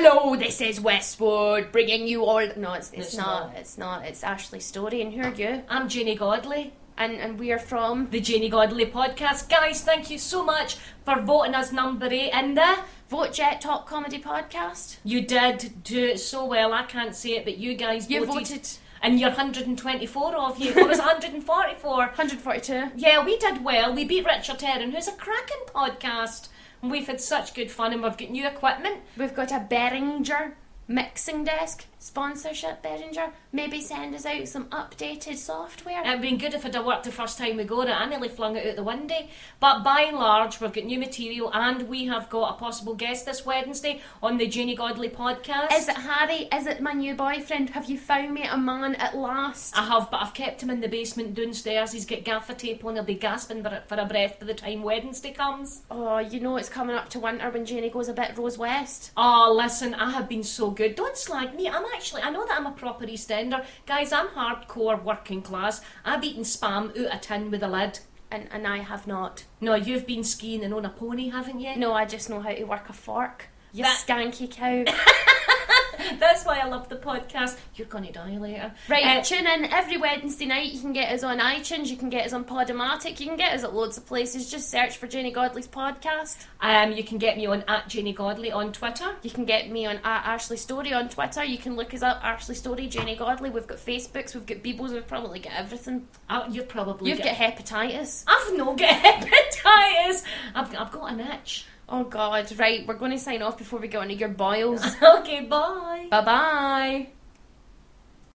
Hello, this is Westwood, bringing you all... No, it's not. It's Ashley's story, and who are you? I'm Janie Godley. And we are from... The Janie Godley Podcast. Guys, thank you so much for voting us number 8 in the... VoteJet Top Comedy Podcast. You did do it so well, I can't say it, but you guys voted. And you're 124 of you. What was 144? 142. Yeah, we did well. We beat Richard Herring, who's a cracking podcast. And we've had such good fun, and we've got new equipment. We've got a Behringer mixing desk. Sponsorship, Behringer. Maybe send us out some updated software. It'd been good if it had worked the first time we got it. I nearly flung it out the window. But by and large, we've got new material, and we have got a possible guest this Wednesday on the Janie Godley Podcast. Is it Harry? Is it my new boyfriend? Have you found me a man at last? I have, but I've kept him in the basement downstairs. He's got gaffer tape on. He'll be gasping for a breath by the time Wednesday comes. Oh, you know it's coming up to winter when Janie goes a bit Rose West. Oh, listen, I have been so good. Don't slag me. I know that I'm a proper EastEnder. Guys, I'm hardcore working class. I've eaten spam out a tin with a lid. And I have not. No, you've been skiing and on a pony, haven't you? No, I just know how to work a fork. You skanky cow. That's why I love the podcast. You're going to die later. Right, tune in every Wednesday night. You can get us on iTunes, you can get us on Podomatic, you can get us at loads of places. Just search for Janie Godley's podcast. You can get me on @JanieGodley on Twitter. You can get me on @Ashley Story on Twitter. You can look us up, Ashley Story, Janie Godley. We've got Facebooks, we've got Beebles, we've probably got everything. You've got hepatitis. I've not got hepatitis. I've got an itch. Oh God, right, we're going to sign off before we get onto your boils. Okay, bye. Bye-bye.